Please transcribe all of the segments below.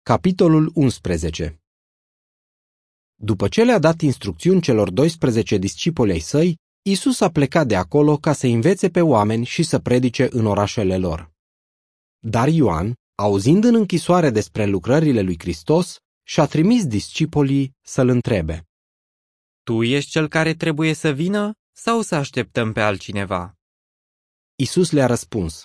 Capitolul 11. După ce le-a dat instrucțiuni celor 12 discipoli ai săi, Iisus a plecat de acolo ca să învețe pe oameni și să predice în orașele lor. Dar Ioan, auzind în închisoare despre lucrările lui Hristos, și-a trimis discipolii să-l întrebe: Tu ești cel care trebuie să vină sau să așteptăm pe altcineva? Iisus le-a răspuns: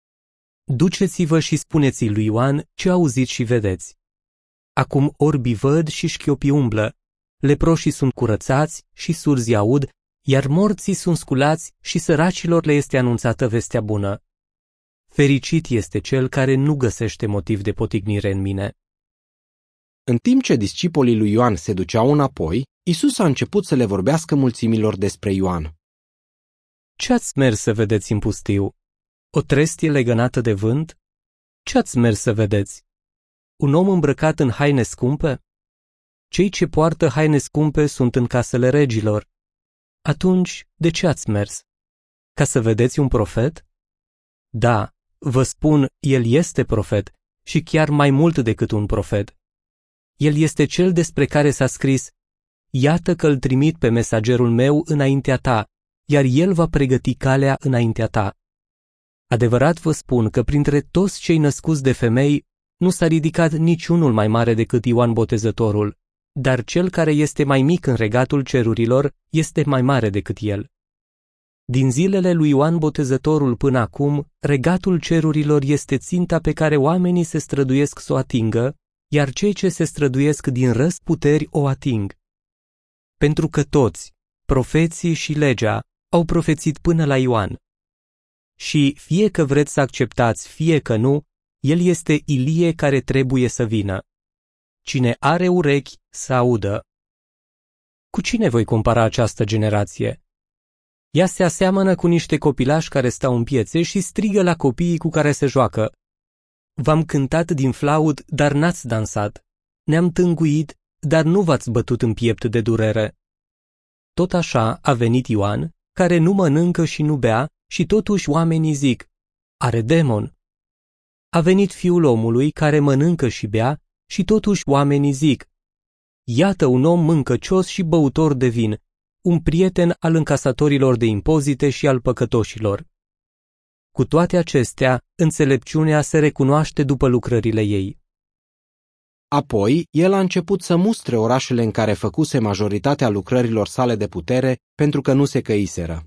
Duceți-vă și spuneți lui Ioan ce auziți și vedeți. Acum orbii văd și șchiopii umblă, leproșii sunt curățați și surzii aud, iar morții sunt sculați și săracilor le este anunțată vestea bună. Fericit este cel care nu găsește motiv de potignire în mine. În timp ce discipolii lui Ioan se duceau înapoi, Iisus a început să le vorbească mulțimilor despre Ioan. Ce ați mers să vedeți în pustiu? O trestie legănată de vânt? Ce ați mers să vedeți? Un om îmbrăcat în haine scumpe? Cei ce poartă haine scumpe sunt în casele regilor. Atunci, de ce ați mers? Ca să vedeți un profet? Da, vă spun, el este profet și chiar mai mult decât un profet. El este cel despre care s-a scris: Iată că îl trimit pe mesagerul meu înaintea ta, iar el va pregăti calea înaintea ta. Adevărat vă spun că printre toți cei născuți de femei nu s-a ridicat niciunul mai mare decât Ioan Botezătorul, dar cel care este mai mic în regatul cerurilor este mai mare decât el. Din zilele lui Ioan Botezătorul până acum, regatul cerurilor este ținta pe care oamenii se străduiesc să o atingă, iar cei ce se străduiesc din răsputeri o ating. Pentru că toți, profeții și legea, au profețit până la Ioan. Și fie că vreți să acceptați, fie că nu, el este Ilie care trebuie să vină. Cine are urechi, să audă. Cu cine voi compara această generație? Ea se aseamănă cu niște copilași care stau în piețe și strigă la copiii cu care se joacă: V-am cântat din flaut, dar n-ați dansat. Ne-am tânguit, dar nu v-ați bătut în piept de durere. Tot așa a venit Ioan, care nu mănâncă și nu bea, și totuși oamenii zic: Are demon. A venit Fiul omului, care mănâncă și bea, și totuși oamenii zic: Iată un om mâncăcios și băutor de vin, un prieten al încasatorilor de impozite și al păcătoșilor. Cu toate acestea, înțelepciunea se recunoaște după lucrările ei. Apoi, el a început să mustre orașele în care făcuse majoritatea lucrărilor sale de putere, pentru că nu se căiseră.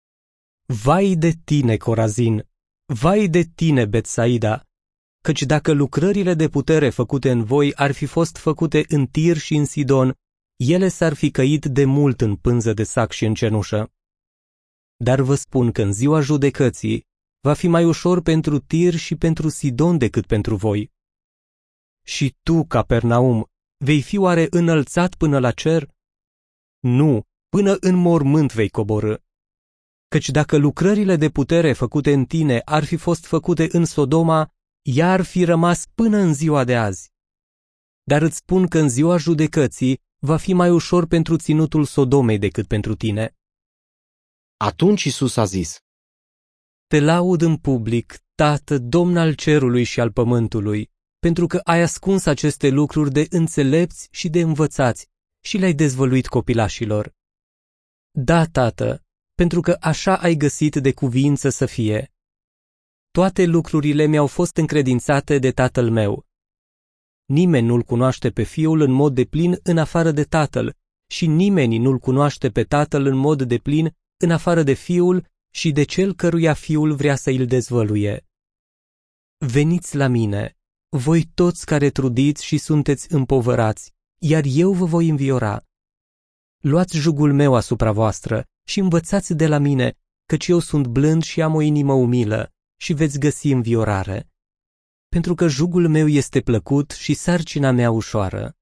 Vai de tine, Corazin! Vai de tine, Betsaida! Căci dacă lucrările de putere făcute în voi ar fi fost făcute în Tir și în Sidon, ele s-ar fi căit de mult în pânză de sac și în cenușă. Dar vă spun că în ziua judecății va fi mai ușor pentru Tir și pentru Sidon decât pentru voi. Și tu, Capernaum, vei fi oare înălțat până la cer? Nu, până în mormânt vei coborî. Căci dacă lucrările de putere făcute în tine ar fi fost făcute în Sodoma, ea ar fi rămas până în ziua de azi. Dar îți spun că în ziua judecății va fi mai ușor pentru ținutul Sodomei decât pentru tine. Atunci Iisus a zis: Te laud în public, Tată, Domn al cerului și al pământului, pentru că ai ascuns aceste lucruri de înțelepți și de învățați și le-ai dezvăluit copilașilor. Da, Tată, pentru că așa ai găsit de cuviință să fie. Toate lucrurile mi-au fost încredințate de Tatăl meu. Nimeni nu-L cunoaște pe Fiul în mod deplin în afară de Tatăl și nimeni nu-L cunoaște pe Tatăl în mod deplin în afară de Fiul și de Cel căruia Fiul vrea să îl dezvăluie. Veniți la mine, voi toți care trudiți și sunteți împovărați, iar eu vă voi înviora. Luați jugul meu asupra voastră și învățați de la mine, căci eu sunt blând și am o inimă umilă, și veți găsi înviorare. Pentru că jugul meu este plăcut și sarcina mea ușoară.